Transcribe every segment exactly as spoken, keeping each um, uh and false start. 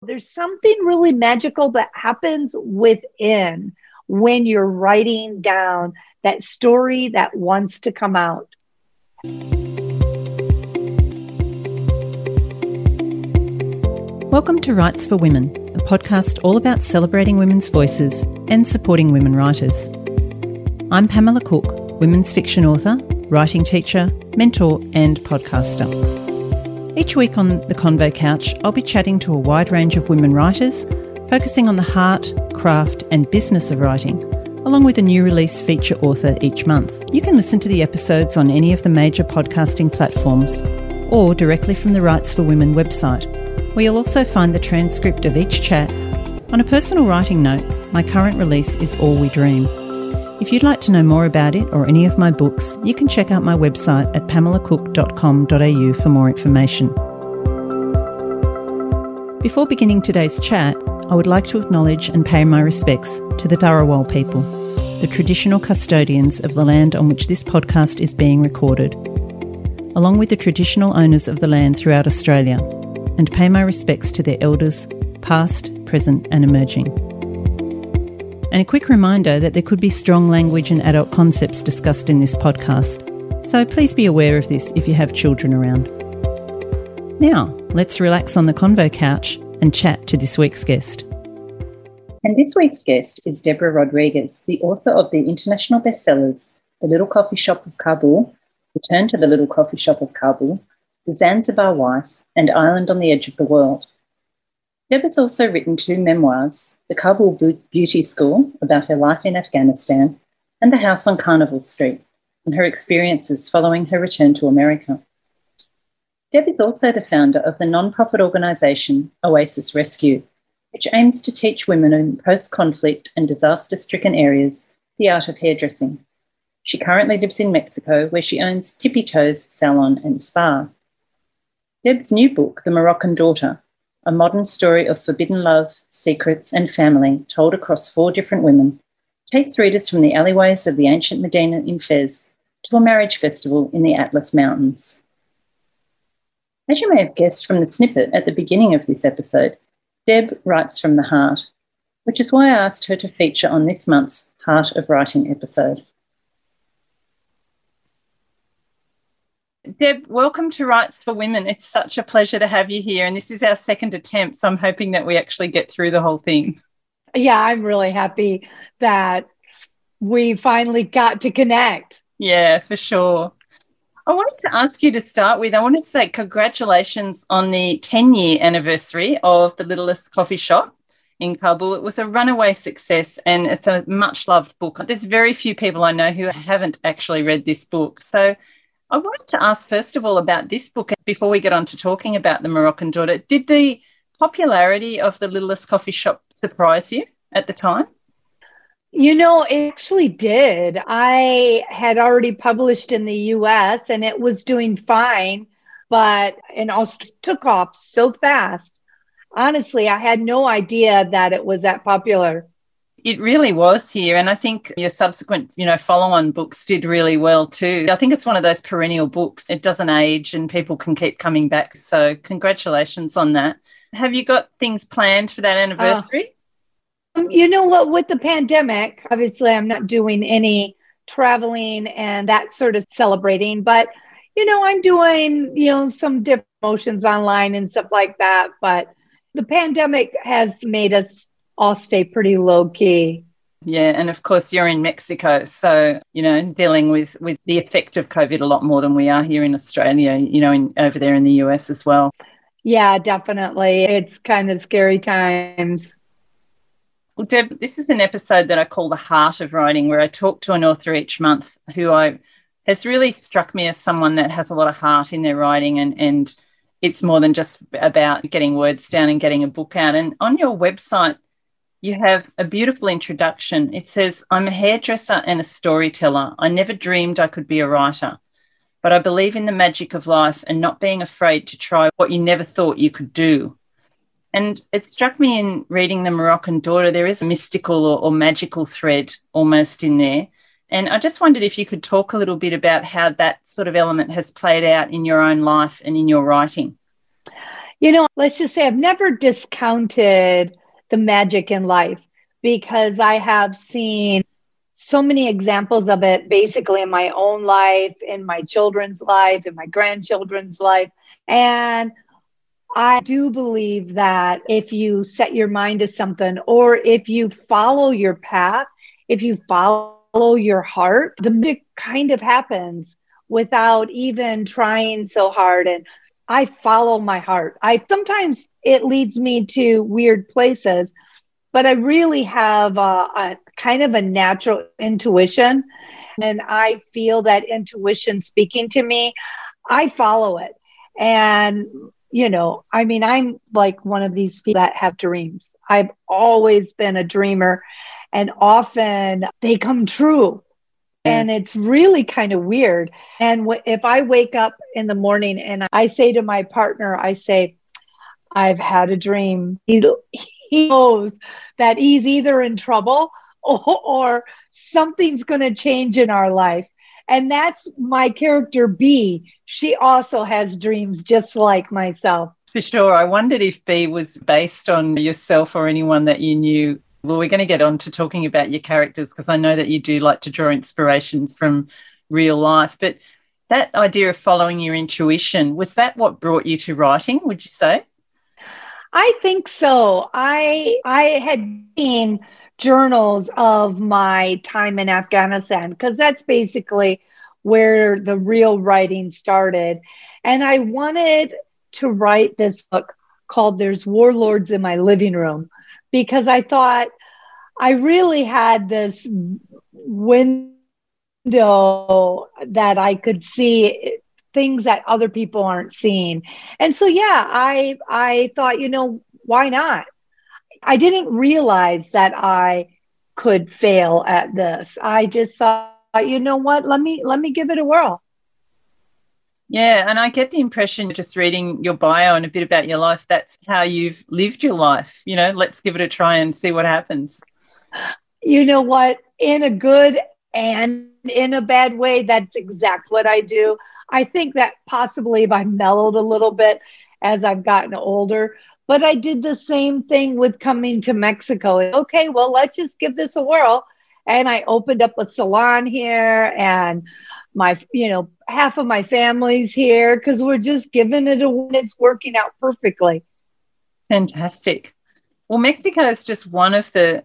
There's something really magical that happens within when you're writing down that story that wants to come out. Welcome to Writes for Women, a podcast all about celebrating women's voices and supporting women writers. I'm Pamela Cook, women's fiction author, writing teacher, mentor and podcaster. Each week on the Convo Couch, I'll be chatting to a wide range of women writers, focusing on the heart, craft and business of writing, along with a new release feature author each month. You can listen to the episodes on any of the major podcasting platforms or directly from the Writes for Women website, where you'll also find the transcript of each chat. On a personal writing note, my current release is All We Dream. If you'd like to know more about it or any of my books, you can check out my website at pamela cook dot com dot a u for more information. Before beginning today's chat, I would like to acknowledge and pay my respects to the Dharawal people, the traditional custodians of the land on which this podcast is being recorded, along with the traditional owners of the land throughout Australia, and pay my respects to their elders, past, present and emerging. And a quick reminder that there could be strong language and adult concepts discussed in this podcast, so please be aware of this if you have children around. Now, let's relax on the Convo Couch and chat to this week's guest. And this week's guest is Deborah Rodriguez, the author of the international bestsellers The Little Coffee Shop of Kabul, Return to the Little Coffee Shop of Kabul, The Zanzibar Wife, and Island on the Edge of the World. Deb has also written two memoirs, The Kabul Beauty School, about her life in Afghanistan, and The House on Carnival Street, and her experiences following her return to America. Deb is also the founder of the non-profit organisation Oasis Rescue, which aims to teach women in post-conflict and disaster-stricken areas the art of hairdressing. She currently lives in Mexico, where she owns Tippy Toes Salon and Spa. Deb's new book, The Moroccan Daughter, a modern story of forbidden love, secrets and family told across four different women, takes readers from the alleyways of the ancient Medina in Fez to a marriage festival in the Atlas Mountains. As you may have guessed from the snippet at the beginning of this episode, Deb writes from the heart, which is why I asked her to feature on this month's Heart of Writing episode. Deb, welcome to Writes for Women. It's such a pleasure to have you here, and this is our second attempt, so I'm hoping that we actually get through the whole thing. Yeah, I'm really happy that we finally got to connect. Yeah, for sure. I wanted to ask you to start with, I wanted to say congratulations on the ten-year anniversary of The Littlest Coffee Shop in Kabul. It was a runaway success, and it's a much-loved book. There's very few people I know who haven't actually read this book, so I wanted to ask, first of all, about this book before we get on to talking about The Moroccan Daughter. Did the popularity of The Littlest Coffee Shop surprise you at the time? You know, it actually did. I had already published in the U S and it was doing fine, but it also took off so fast. Honestly, I had no idea that it was that popular. It really was here, and I think your subsequent, you know, follow-on books did really well too. I think it's one of those perennial books. It doesn't age and people can keep coming back, so congratulations on that. Have you got things planned for that anniversary? Uh, you know what, with the pandemic, obviously I'm not doing any traveling and that sort of celebrating, but, you know, I'm doing, you know, some different promotions online and stuff like that, but the pandemic has made us all stay pretty low key. Yeah, and of course you're in Mexico, so, you know, dealing with, with the effect of COVID a lot more than we are here in Australia, you know, in, over there in the U S as well. Yeah, definitely. It's kind of scary times. Well, Deb, this is an episode that I call The Heart of Writing, where I talk to an author each month who I has really struck me as someone that has a lot of heart in their writing, and, and it's more than just about getting words down and getting a book out. And on your website, you have a beautiful introduction. It says, "I'm a hairdresser and a storyteller. I never dreamed I could be a writer, but I believe in the magic of life and not being afraid to try what you never thought you could do." And it struck me in reading The Moroccan Daughter, there is a mystical or, or magical thread almost in there. And I just wondered if you could talk a little bit about how that sort of element has played out in your own life and in your writing. You know, let's just say I've never discounted the magic in life because I have seen so many examples of it basically in my own life, in my children's life, in my grandchildren's life. And I do believe that if you set your mind to something, or if you follow your path, if you follow your heart, the magic kind of happens without even trying so hard. And I follow my heart. I sometimes it leads me to weird places, but I really have a, a kind of a natural intuition. And I feel that intuition speaking to me, I follow it. And you know, I mean, I'm like one of these people that have dreams. I've always been a dreamer, and often they come true. And it's really kind of weird. And w- if I wake up in the morning and I say to my partner, I say, I've had a dream. He, he knows that he's either in trouble or, or something's going to change in our life. And that's my character B. She also has dreams just like myself. For sure. I wondered if B was based on yourself or anyone that you knew. Well, we're going to get on to talking about your characters because I know that you do like to draw inspiration from real life. But that idea of following your intuition, was that what brought you to writing, would you say? I think so. I I had seen journals of my time in Afghanistan because that's basically where the real writing started. And I wanted to write this book called There's Warlords in My Living Room because I thought I really had this window that I could see things that other people aren't seeing. And so, yeah, I I thought, you know, why not? I didn't realize that I could fail at this. I just thought, you know what, let me let me give it a whirl. Yeah, and I get the impression just reading your bio and a bit about your life, that's how you've lived your life. You know, let's give it a try and see what happens. You know what, in a good and in a bad way, that's exactly what I do. I think that possibly if I mellowed a little bit as I've gotten older, but I did the same thing with coming to Mexico. Okay, well, let's just give this a whirl. And I opened up a salon here, and my, you know, half of my family's here because we're just giving it a win. It's working out perfectly. Fantastic. Well, Mexico is just one of the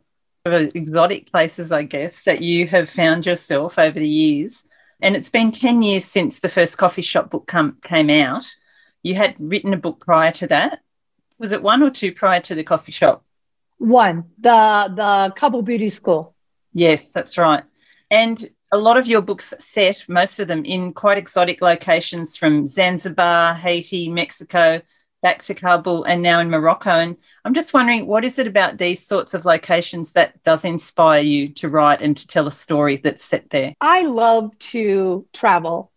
exotic places, I guess, that you have found yourself over the years. And it's been ten years since the first coffee shop book come, came out. You had written a book prior to that. Was it one or two prior to the coffee shop? One, the the Couple Beauty School. Yes, that's right. And a lot of your books set, most of them, in quite exotic locations from Zanzibar, Haiti, Mexico, back to Kabul, and now in Morocco. And I'm just wondering, what is it about these sorts of locations that does inspire you to write and to tell a story that's set there? I love to travel,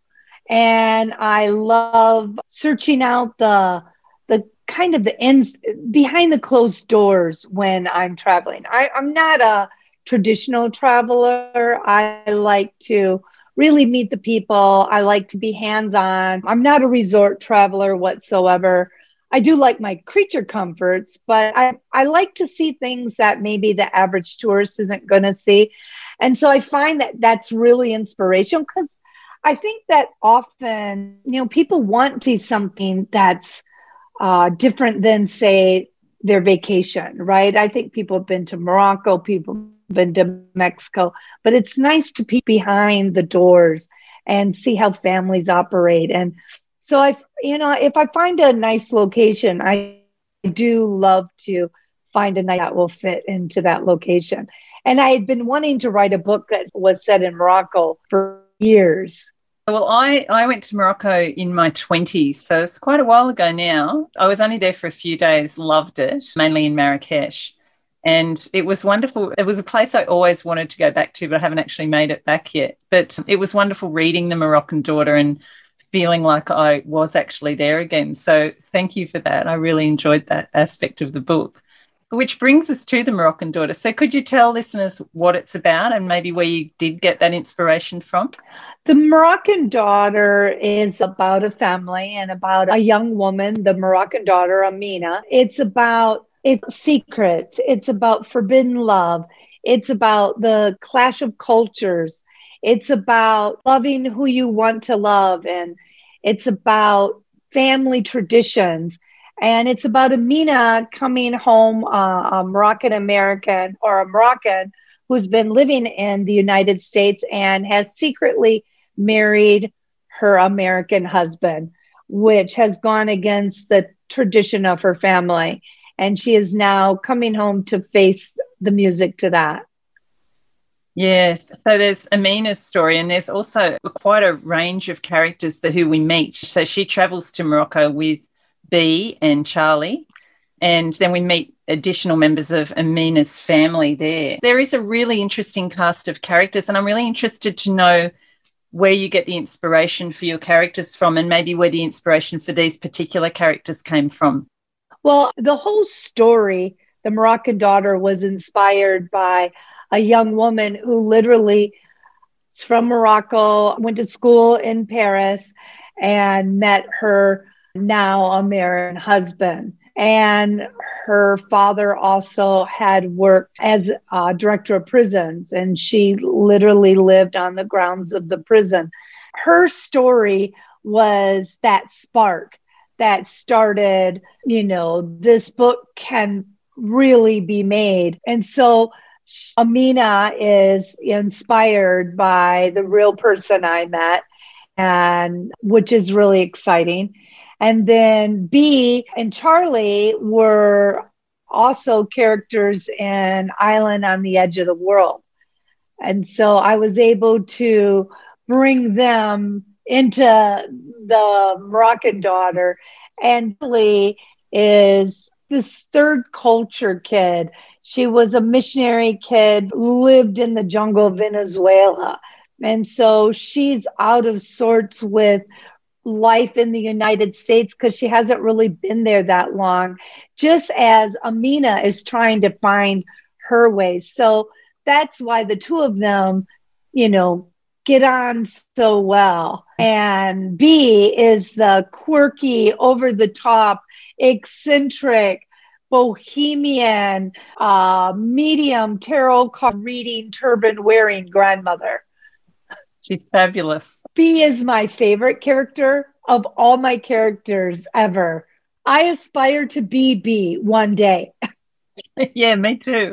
and I love searching out the the kind of the ends behind the closed doors when I'm traveling. I, I'm not a traditional traveler. I like to really meet the people. I like to be hands-on. I'm not a resort traveler whatsoever. I do like my creature comforts, but I, I like to see things that maybe the average tourist isn't going to see. And so I find that that's really inspirational because I think that often, you know, people want to see something that's uh, different than, say, their vacation, right? I think people have been to Morocco, people have been to Mexico, but it's nice to peek behind the doors and see how families operate. And so I, you know, if I find a nice location, I do love to find a night that will fit into that location. And I had been wanting to write a book that was set in Morocco for years. Well, I, I went to Morocco in my twenties, so it's quite a while ago now. I was only there for a few days, loved it, mainly in Marrakesh. And it was wonderful. It was a place I always wanted to go back to, but I haven't actually made it back yet. But it was wonderful reading The Moroccan Daughter and feeling like I was actually there again. So thank you for that. I really enjoyed that aspect of the book. which brings us to The Moroccan Daughter. So could you tell listeners what it's about and maybe where you did get that inspiration from? The Moroccan Daughter is about a family and about a young woman, the Moroccan daughter, Amina. It's about it's secrets. It's about forbidden love. It's about the clash of cultures. It's about loving who you want to love. And it's about family traditions. And it's about Amina coming home, uh, a Moroccan American or a Moroccan who's been living in the United States and has secretly married her American husband, which has gone against the tradition of her family. And she is now coming home to face the music to that. Yes. So there's Amina's story, and there's also quite a range of characters that who we meet. So she travels to Morocco with Bee and Charlie, and then we meet additional members of Amina's family there. There is a really interesting cast of characters, and I'm really interested to know where you get the inspiration for your characters from, and maybe where the inspiration for these particular characters came from. Well, the whole story, The Moroccan Daughter, was inspired by a young woman who literally is from Morocco, went to school in Paris, and met her now American husband. And her father also had worked as a director of prisons, and she literally lived on the grounds of the prison. Her story was that spark that started, you know, this book can really be made. And so Amina is inspired by the real person I met, and which is really exciting. And then Bee and Charlie were also characters in Island on the Edge of the World. And so I was able to bring them into the Moroccan Daughter. And Lee is this third culture kid. She was a missionary kid, lived in the jungle of Venezuela. And so she's out of sorts with life in the United States because she hasn't really been there that long, just as Amina is trying to find her ways. So that's why the two of them, you know, get on so well. And Bee is the quirky, over the top, eccentric, bohemian, uh, medium tarot card reading, turban wearing grandmother. She's fabulous. Bee is my favorite character of all my characters ever. I aspire to be Bee one day. Yeah, me too.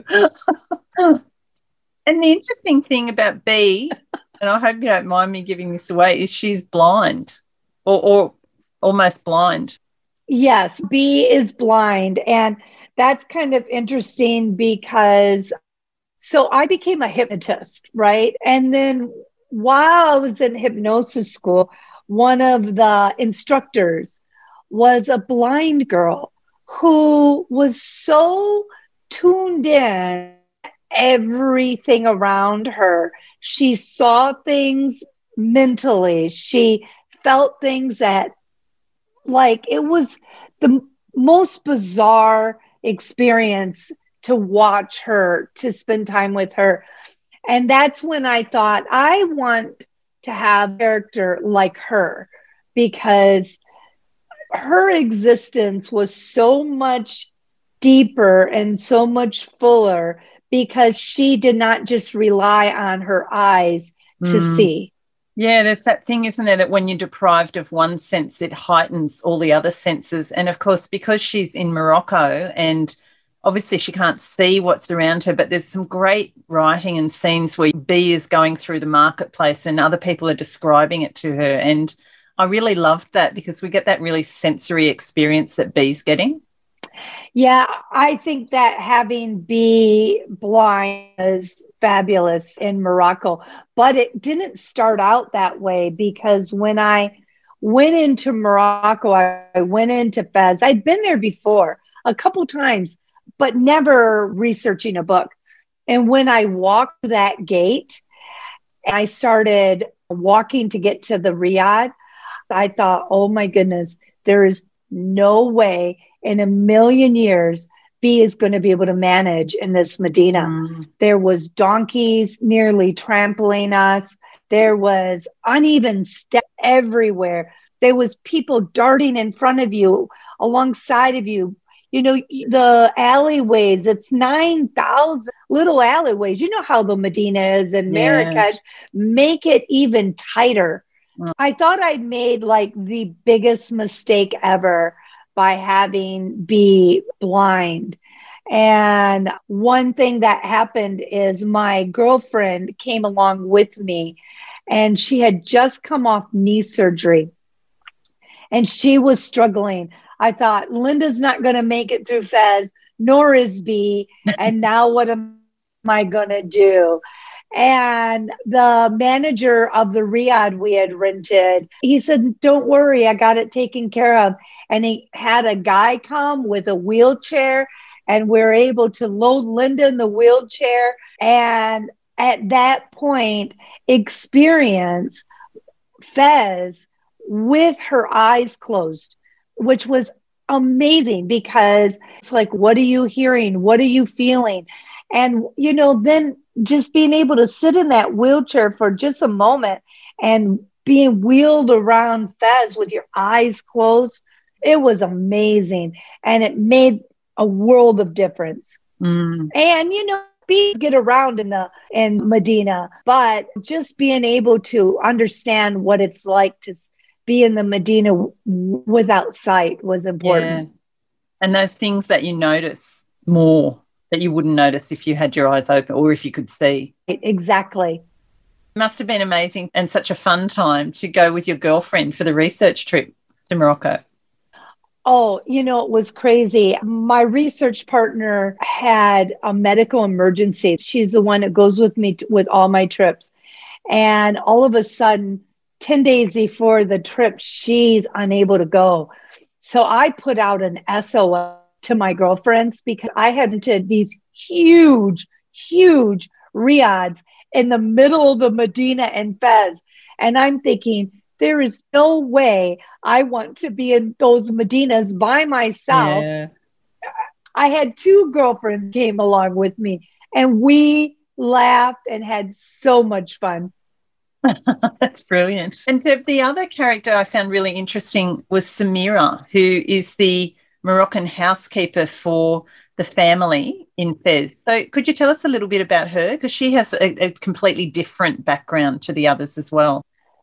And the interesting thing about Bee, and I hope you don't mind me giving this away, is she's blind or, or almost blind. Yes, Bee is blind. And that's kind of interesting because, so I became a hypnotist, right? And then while I was in hypnosis school, one of the instructors was a blind girl who was so tuned in everything around her. She saw things mentally. She felt things that, like, it was the most bizarre experience to watch her, to spend time with her. And that's when I thought, I want to have a character like her, because her existence was so much deeper and so much fuller, because she did not just rely on her eyes to mm. see. Yeah, there's that thing, isn't there, that when you're deprived of one sense, it heightens all the other senses. And, of course, because she's in Morocco and obviously she can't see what's around her, but there's some great writing and scenes where Bee is going through the marketplace and other people are describing it to her. And I really loved that because we get that really sensory experience that Bee's getting. Yeah, I think that having Bee blind is fabulous in Morocco, but it didn't start out that way, because when I went into Morocco, I went into Fez. I'd been there before a couple times, but never researching a book. And when I walked that gate, I started walking to get to the Riad, I thought, oh my goodness, there is no way in a million years B is going to be able to manage in this Medina. Mm. There was donkeys nearly trampling us. There was uneven steps everywhere. There was people darting in front of you, alongside of you. You know, the alleyways, it's nine thousand little alleyways. You know how the Medina is in yeah. Marrakesh. Make it even tighter. Mm. I thought I'd made like the biggest mistake ever by having be blind. And one thing that happened is my girlfriend came along with me, and she had just come off knee surgery, and she was struggling. I thought, Linda's not going to make it through Fez, nor is B. And now what am I going to do? And the manager of the riad we had rented, he said, don't worry, I got it taken care of. And he had a guy come with a wheelchair, and we we're able to load Linda in the wheelchair. And at that point, experience Fez with her eyes closed, which was amazing, because it's like, what are you hearing? What are you feeling? And, you know, then just being able to sit in that wheelchair for just a moment and being wheeled around Fez with your eyes closed, it was amazing. And it made a world of difference. Mm. And, you know, be get around in the in Medina, but just being able to understand what it's like to be in the Medina w- without sight was important. Yeah. And those things that you notice more that you wouldn't notice if you had your eyes open or if you could see. Exactly. It must have been amazing and such a fun time to go with your girlfriend for the research trip to Morocco. Oh, you know, it was crazy. My research partner had a medical emergency. She's the one that goes with me to, with all my trips. And all of a sudden, ten days before the trip, she's unable to go. So I put out an S O S to my girlfriends, because I had rented these huge, huge riads in the middle of the Medina and Fez. And I'm thinking, there is no way I want to be in those Medinas by myself. Yeah. I had two girlfriends came along with me, and we laughed and had so much fun. That's brilliant. And the, the other character I found really interesting was Samira, who is the Moroccan housekeeper for the family in Fez. So could you tell us a little bit about her? Because she has a, a completely different background to the others as well.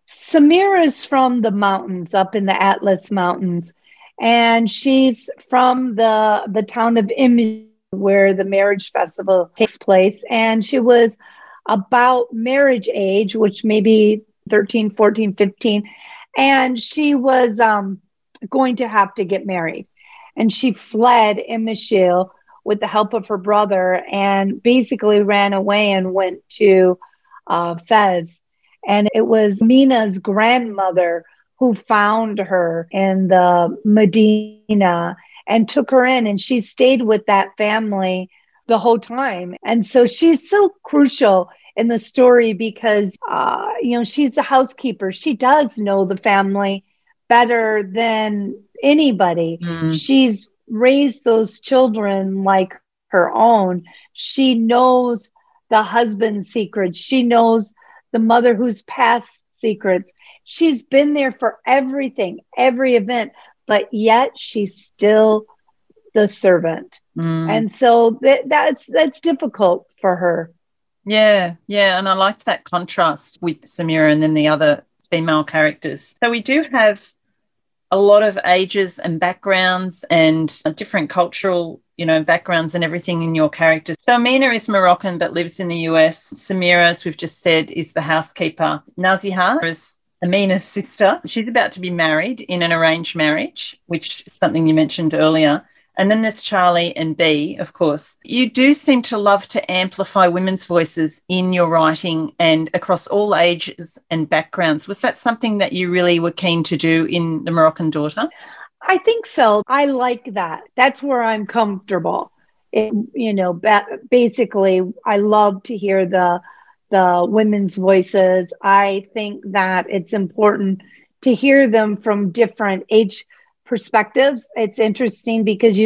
Samira is from the mountains, up in the Atlas Mountains, and she's from the the town of Imj, where the marriage festival takes place. And she was about marriage age, which maybe thirteen, fourteen, fifteen, and she was um, going to have to get married. And she fled Imj with the help of her brother, and basically ran away and went to uh, Fez. And it was Mina's grandmother who found her in the Medina and took her in, and she stayed with that family the whole time. And so she's so crucial in the story because, uh, you know, she's the housekeeper. She does know the family better than anybody. Mm. She's raised those children like her own. She knows the husband's secrets. She knows the mother who's past secrets. She's been there for everything, every event, but yet she's still the servant. Mm. And so that, that's that's difficult for her. Yeah, yeah. And I liked that contrast with Samira and then the other female characters. So we do have a lot of ages and backgrounds and different cultural, you know, backgrounds and everything in your characters. So Amina is Moroccan but lives in the U S. Samira, as we've just said, is the housekeeper. Naziha is Amina's sister. She's about to be married in an arranged marriage, which is something you mentioned earlier. And then there's Charlie and Bee, of course. You do seem to love to amplify women's voices in your writing and across all ages and backgrounds. Was that something that you really were keen to do in The Moroccan Daughter? I think so. I like that. That's where I'm comfortable. It, you know, ba- basically, I love to hear the the women's voices. I think that it's important to hear them from different age perspectives. It's interesting because you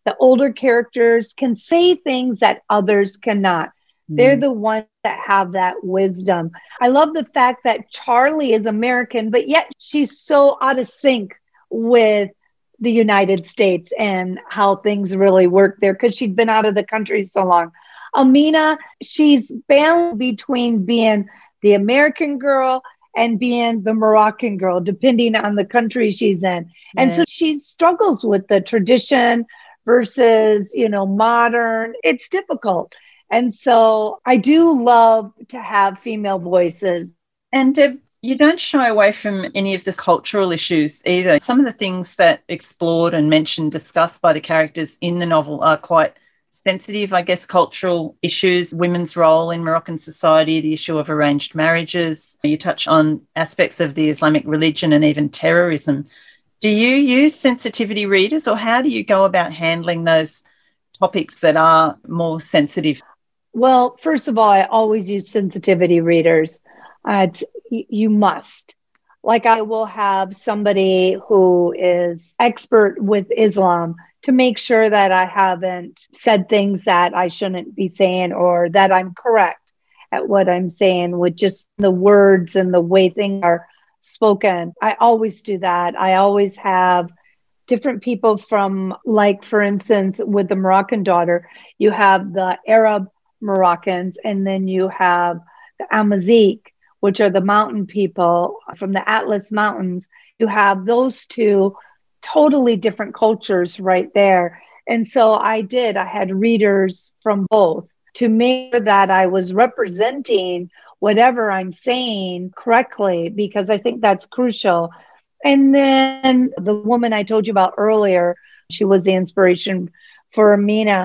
The older characters can say things that others cannot. Mm. They're the ones that have that wisdom. I love the fact that Charlie is American, but yet she's so out of sync with the United States and how things really work there because she'd been out of the country so long. Amina, she's balanced between being the American girl and being the Moroccan girl, depending on the country she's in. Yeah. And so she struggles with the tradition versus, you know, modern. It's difficult. And so I do love to have female voices. And Deb, you don't shy away from any of the cultural issues either. Some of the things that explored and mentioned, discussed by the characters in the novel are quite sensitive, I guess, cultural issues, women's role in Moroccan society, the issue of arranged marriages. You touch on aspects of the Islamic religion and even terrorism. Do you use sensitivity readers, or how do you go about handling those topics that are more sensitive? Well, first of all, I always use sensitivity readers. Uh, it's, you must. Like I will have somebody who is expert with Islam to make sure that I haven't said things that I shouldn't be saying or that I'm correct at what I'm saying with just the words and the way things are spoken. I always do that. I always have different people from, like, for instance, with the Moroccan daughter, you have the Arab Moroccans, and then you have the Amazigh, which are the mountain people from the Atlas Mountains. You have those two totally different cultures right there. And so I did, I had readers from both to make sure that I was representing whatever I'm saying correctly, because I think that's crucial. And then the woman I told you about earlier, she was the inspiration for Amina.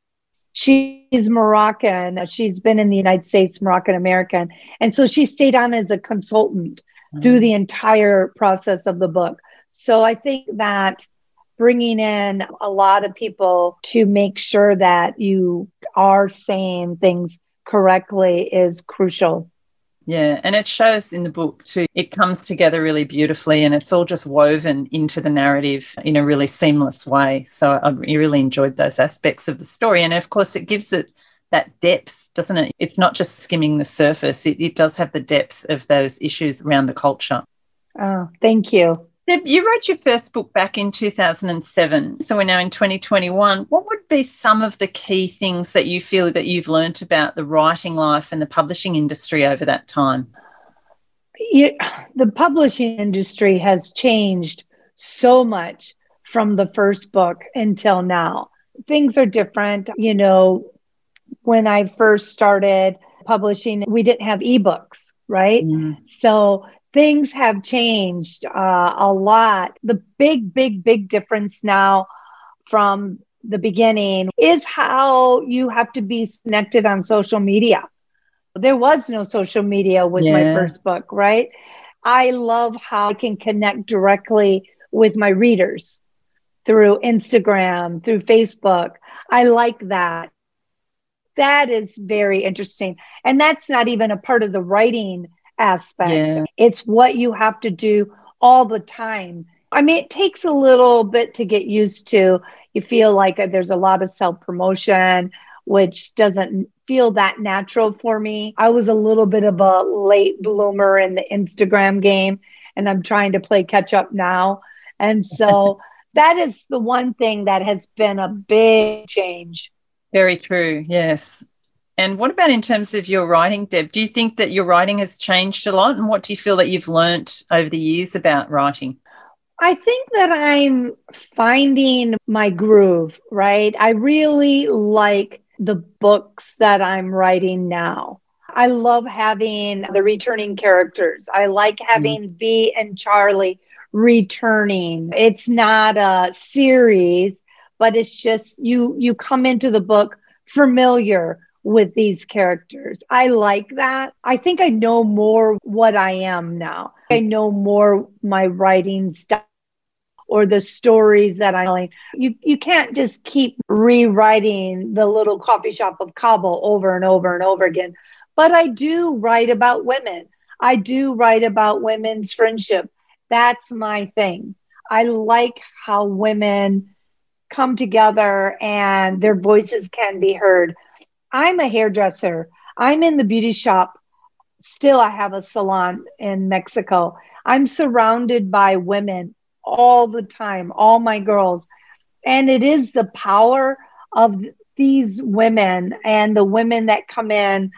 She's Moroccan. She's been in the United States, Moroccan American. And so she stayed on as a consultant mm-hmm. through the entire process of the book. So I think that bringing in a lot of people to make sure that you are saying things correctly is crucial. Yeah, and it shows in the book too. It comes together really beautifully, and it's all just woven into the narrative in a really seamless way. So I really enjoyed those aspects of the story. And of course, it gives it that depth, doesn't it? It's not just skimming the surface. It, it does have the depth of those issues around the culture. Oh, thank you. Deb, you wrote your first book back in two thousand seven, so we're now in twenty twenty-one. What would be some of the key things that you feel that you've learnt about the writing life and the publishing industry over that time? Yeah, the publishing industry has changed so much from the first book until now. Things are different. You know, when I first started publishing, we didn't have ebooks, right? Mm. So things have changed uh, a lot. The big, big, big difference now from the beginning is how you have to be connected on social media. There was no social media with yeah. my first book, right? I love how I can connect directly with my readers through Instagram, through Facebook. I like that. That is very interesting. And that's not even a part of the writing aspect. Yeah. It's what you have to do all the time. I mean, it takes a little bit to get used to. You feel like there's a lot of self-promotion, which doesn't feel that natural for me. I was a little bit of a late bloomer in the Instagram game, and I'm trying to play catch up now. And so that is the one thing that has been a big change. Very true, yes. And what about in terms of your writing, Deb? Do you think that your writing has changed a lot? And what do you feel that you've learnt over the years about writing? I think that I'm finding my groove, right? I really like the books that I'm writing now. I love having the returning characters. I like having mm-hmm. Bea and Charlie returning. It's not a series, but it's just you, you come into the book familiar with these characters. I like that. I think I know more what I am now. I know more my writing style or the stories that I'm telling. You, you can't just keep rewriting the little coffee shop of Kabul over and over and over again. But I do write about women. I do write about women's friendship. That's my thing. I like how women come together and their voices can be heard. I'm a hairdresser. I'm in the beauty shop. Still, I have a salon in Mexico. I'm surrounded by women all the time, all my girls. And it is the power of these women and the women that come in.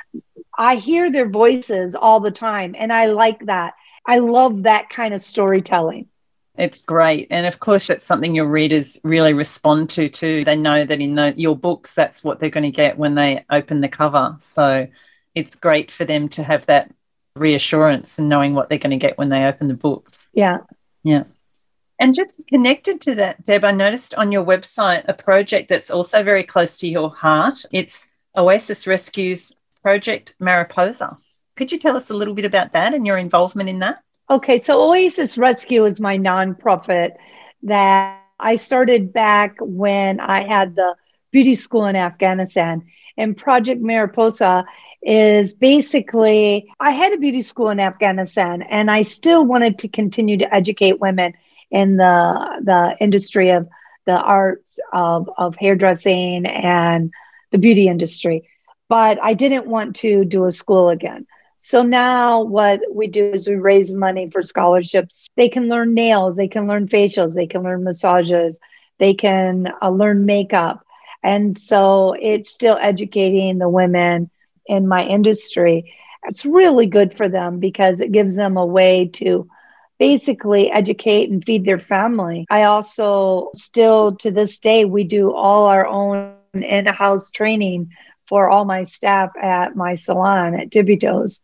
I hear their voices all the time, and I like that. I love that kind of storytelling. It's great. And of course, that's something your readers really respond to too. They know that in the, your books, that's what they're going to get when they open the cover. So it's great for them to have that reassurance and knowing what they're going to get when they open the books. Yeah. Yeah. And just connected to that, Deb, I noticed on your website a project that's also very close to your heart. It's Oasis Rescue's Project Mariposa. Could you tell us a little bit about that and your involvement in that? Okay, so Oasis Rescue is my nonprofit that I started back when I had the beauty school in Afghanistan. And Project Mariposa is basically, I had a beauty school in Afghanistan, and I still wanted to continue to educate women in the the industry of the arts of, of hairdressing and the beauty industry. But I didn't want to do a school again. So now what we do is we raise money for scholarships. They can learn nails, they can learn facials, they can learn massages, they can uh, learn makeup. And so it's still educating the women in my industry. It's really good for them because it gives them a way to basically educate and feed their family. I also still, to this day, we do all our own in-house training for all my staff at my salon at Tippy Toes.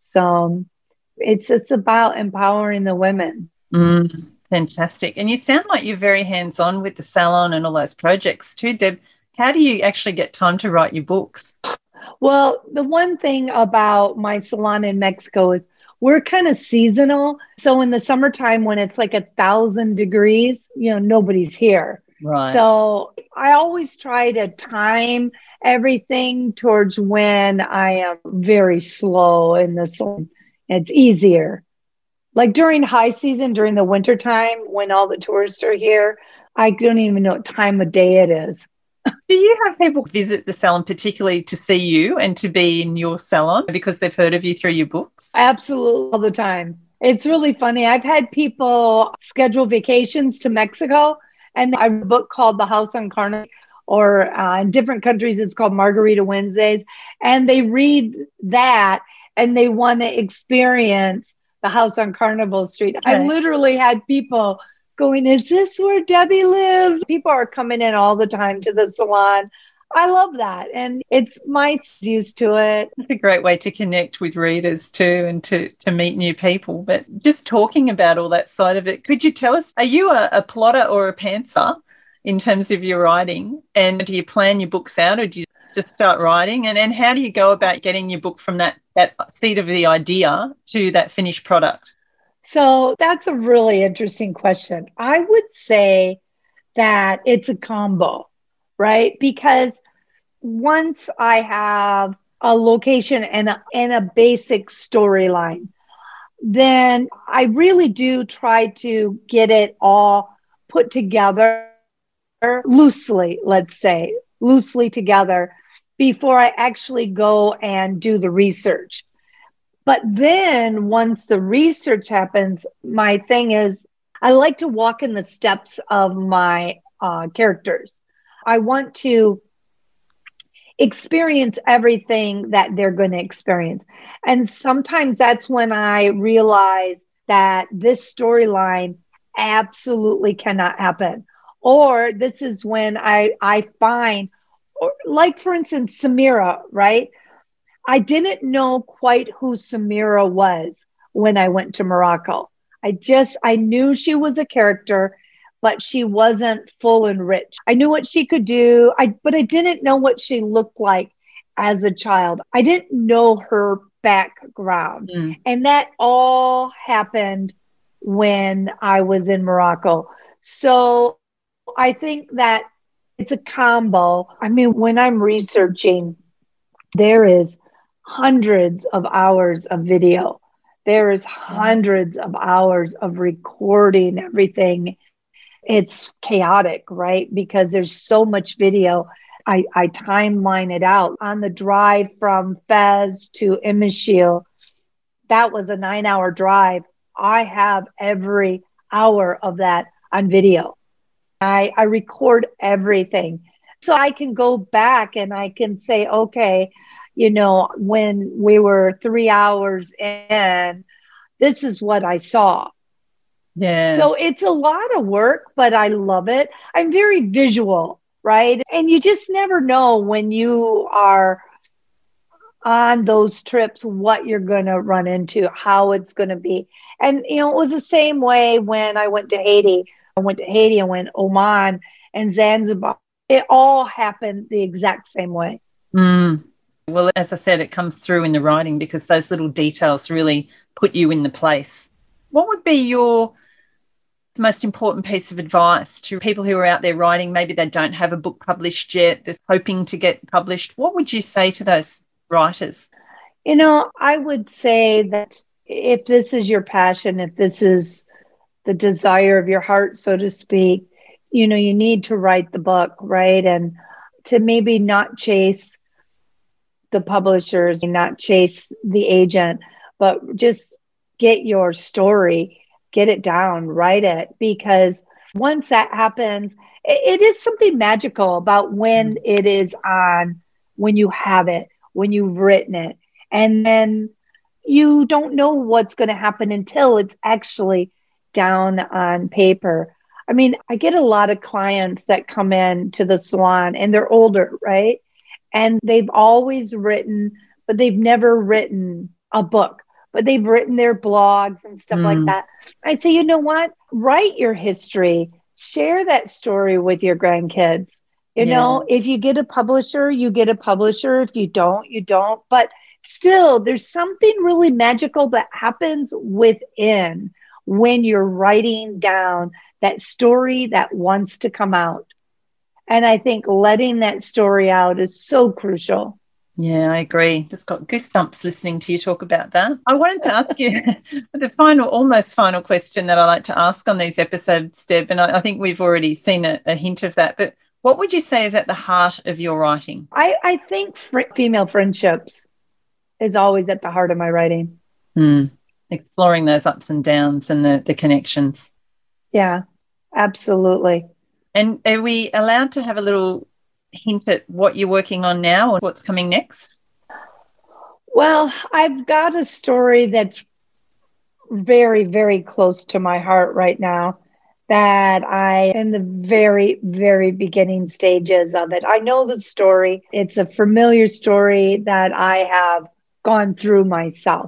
So it's it's about empowering the women. Mm, fantastic. And you sound like you're very hands-on with the salon and all those projects too, Deb. How do you actually get time to write your books? Well, the one thing about my salon in Mexico is we're kind of seasonal. So in the summertime when it's like a thousand degrees, you know, nobody's here. Right. So I always try to time everything towards when I am very slow in the salon. It's easier. Like during high season, during the winter time, when all the tourists are here, I don't even know what time of day it is. Do you have people visit the salon particularly to see you and to be in your salon because they've heard of you through your books? Absolutely, all the time. It's really funny. I've had people schedule vacations to Mexico, and I have a book called The House on Carnival, or uh, in different countries it's called Margarita Wednesdays, and they read that and they want to experience the house on Carnival Street. Okay. I've literally had people going, is this where Debbie lives? People are coming in all the time to the salon. I love that. And it's my used to it. It's a great way to connect with readers too and to, to meet new people. But just talking about all that side of it, could you tell us, are you a, a plotter or a pantser in terms of your writing? And do you plan your books out or do you just start writing? And, and how do you go about getting your book from that, that seed of the idea to that finished product? So that's a really interesting question. I would say that it's a combo, right? Because once I have a location and a, and a basic storyline, then I really do try to get it all put together loosely, let's say, loosely together before I actually go and do the research. But then once the research happens, my thing is I like to walk in the steps of my uh, characters. I want to experience everything that they're going to experience. And sometimes that's when I realize that this storyline absolutely cannot happen. Or this is when I, I find, or like for instance, Samira, right? I didn't know quite who Samira was when I went to Morocco. I just, I knew she was a character, but she wasn't full and rich. I knew what she could do, I, but I didn't know what she looked like as a child. I didn't know her background. Mm. And that all happened when I was in Morocco. So I think that it's a combo. I mean, when I'm researching, there is hundreds of hours of video. There is hundreds of hours of recording everything it's chaotic, right? Because there's so much video. I, I timeline it out. On the drive from Fez to Imishil, that was a nine hour drive. I have every hour of that on video. I, I record everything. So I can go back and I can say, okay, you know, when we were three hours in, this is what I saw. Yeah. So it's a lot of work, but I love it. I'm very visual, right? And you just never know when you are on those trips what you're going to run into, how it's going to be. And, you know, it was the same way when I went to Haiti. I went to Haiti, I went Oman and Zanzibar. It all happened the exact same way. Mm. Well, as I said, it comes through in the writing because those little details really put you in the place. What would be your most important piece of advice to people who are out there writing? Maybe they don't have a book published yet, they're hoping to get published. What would you say to those writers? You know, I would say that if this is your passion, if this is the desire of your heart, so to speak, you know, you need to write the book, right? And to maybe not chase the publishers and not chase the agent, but just get your story, get it down, write it. Because once that happens, it, it is something magical about when it is on, when you have it, when you've written it. And then you don't know what's going to happen until it's actually down on paper. I mean, I get a lot of clients that come in to the salon and they're older, right? And they've always written, but they've never written a book, but they've written their blogs and stuff mm. like that. I say, you know what? Write your history, share that story with your grandkids. You yeah. know, if you get a publisher, you get a publisher. If you don't, you don't. But still, there's something really magical that happens within when you're writing down that story that wants to come out. And I think letting that story out is so crucial. Yeah, I agree. Just got goosebumps listening to you talk about that. I wanted to ask you the final, almost final question that I like to ask on these episodes, Deb, and I, I think we've already seen a, a hint of that, but what would you say is at the heart of your writing? I, I think fr- female friendships is always at the heart of my writing. Mm. Exploring those ups and downs and the, the connections. Yeah, absolutely. And are we allowed to have a little hint at what you're working on now or what's coming next? Well, I've got a story that's very, very close to my heart right now that I am in the very, very beginning stages of it. I know the story. It's a familiar story that I have gone through myself.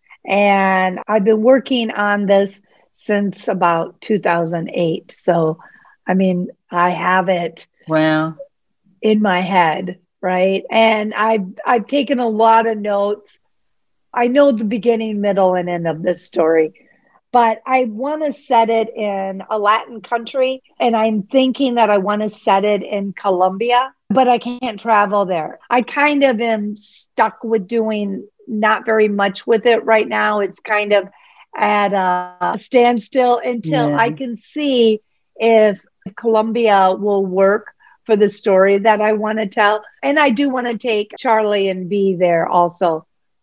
And I've been working on this since about two thousand eight. So, I mean, I have it wow. in my head, right? And I've, I've taken a lot of notes. I know the beginning, middle, and end of this story, but I want to set it in a Latin country. And I'm thinking that I want to set it in Colombia, but I can't travel there. I kind of am stuck with doing not very much with it right now. It's kind of at a standstill until yeah. I can see if Colombia will work for the story that I want to tell. And I do want to take Charlie and Bea there also.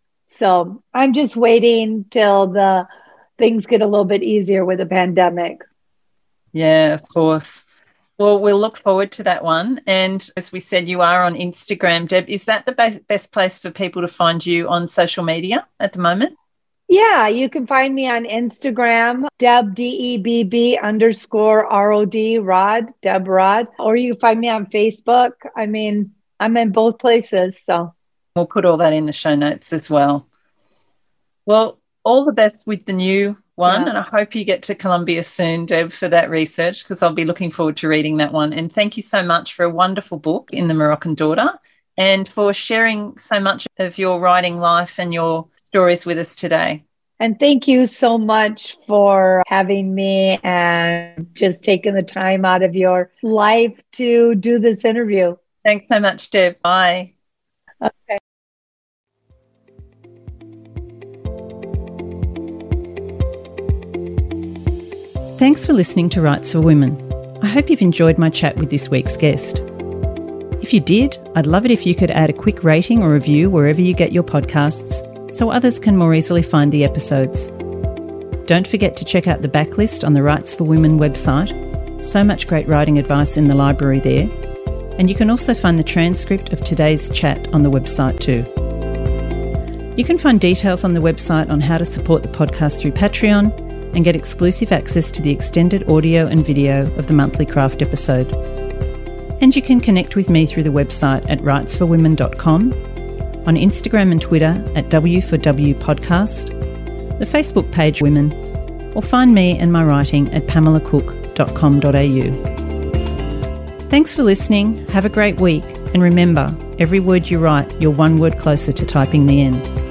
So I'm just waiting till the things get a little bit easier with the pandemic. Yeah, of course. Well, we'll look forward to that one. And as we said, you are on Instagram, Deb. Is that the best, best place for people to find you on social media at the moment? Yeah, you can find me on Instagram, Deb, D E B B underscore R O D, Rod, Deb Rod. Or you can find me on Facebook. I mean, I'm in both places, so. We'll put all that in the show notes as well. Well, all the best with the new one, yeah. and I hope you get to Colombia soon, Deb, for that research, because I'll be looking forward to reading that one. And thank you so much for a wonderful book, In the Moroccan Daughter, and for sharing so much of your writing life and your stories with us today. And thank you so much for having me and just taking the time out of your life to do this interview. Thanks so much, Deb. Bye. Okay. Thanks for listening to Rights for Women. I hope you've enjoyed my chat with this week's guest. If you did, I'd love it if you could add a quick rating or review wherever you get your podcasts so others can more easily find the episodes. Don't forget to check out the backlist on the Rights for Women website. So much great writing advice in the library there. And you can also find the transcript of today's chat on the website too. You can find details on the website on how to support the podcast through Patreon and get exclusive access to the extended audio and video of the monthly craft episode. And you can connect with me through the website at rights for women dot com, on Instagram and Twitter at W for W Podcast, the Facebook page Women, or find me and my writing at pamela cook dot com dot a u. Thanks for listening, have a great week, and remember, every word you write, you're one word closer to typing the end.